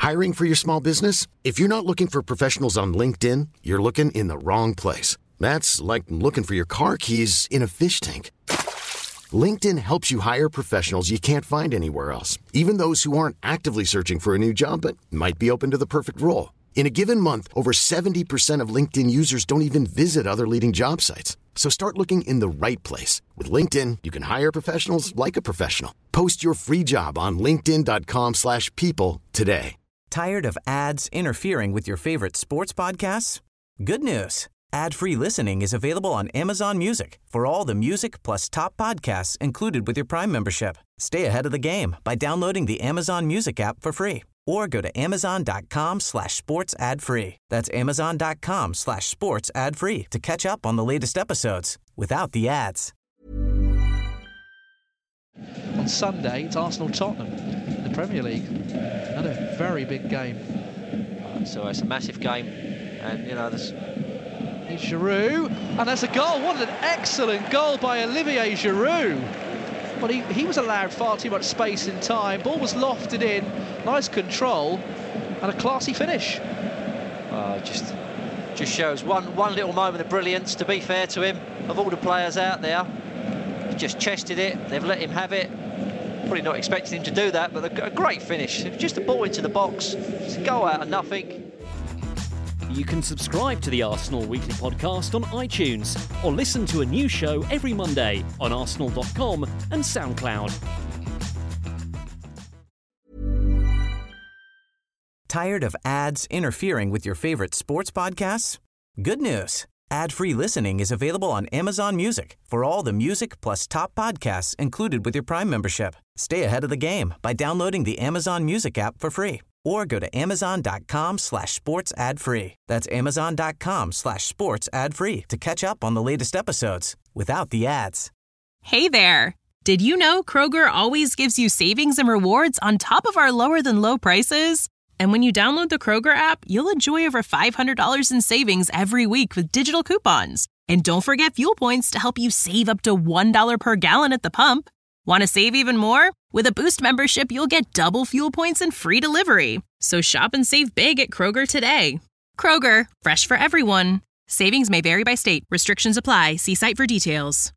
Hiring for your small business? If you're not looking for professionals on LinkedIn, you're looking in the wrong place. That's like looking for your car keys in a fish tank. LinkedIn helps you hire professionals you can't find anywhere else, even those who aren't actively searching for a new job but might be open to the perfect role. In a given month, over 70% of LinkedIn users don't even visit other leading job sites. So start looking in the right place. With LinkedIn, you can hire professionals like a professional. Post your free job on linkedin.com/people today. Tired of ads interfering with your favorite sports podcasts? Good news. Ad-free listening is available on Amazon Music for all the music plus top podcasts included with your Prime membership. Stay ahead of the game by downloading the Amazon Music app for free or go to amazon.com/sports ad free. That's amazon.com/sports ad free to catch up on the latest episodes without the ads. On Sunday, it's Arsenal-Tottenham in the Premier League. Another very big game. So it's a massive game, and there's Giroud, and that's a goal. What an excellent goal by Olivier Giroud. But he was allowed far too much space and time. Ball was lofted in, nice control, and a classy finish. Just shows one little moment of brilliance. To be fair to him, of all the players out there, he just chested it. They've let him have it. Probably not expecting him to do that, but a great finish. Just a ball into the box, just a goal out of nothing. You can subscribe to the Arsenal Weekly Podcast on iTunes or listen to a new show every Monday on arsenal.com and SoundCloud. Tired of ads interfering with your favorite sports podcasts? Good news. Ad-free listening is available on Amazon Music for all the music plus top podcasts included with your Prime membership. Stay ahead of the game by downloading the Amazon Music app for free or go to amazon.com/sports ad free. That's amazon.com/sports ad free to catch up on the latest episodes without the ads. Hey there. Did you know Kroger always gives you savings and rewards on top of our lower than low prices? And when you download the Kroger app, you'll enjoy over $500 in savings every week with digital coupons. And don't forget fuel points to help you save up to $1 per gallon at the pump. Want to save even more? With a Boost membership, you'll get double fuel points and free delivery. So shop and save big at Kroger today. Kroger, fresh for everyone. Savings may vary by state. Restrictions apply. See site for details.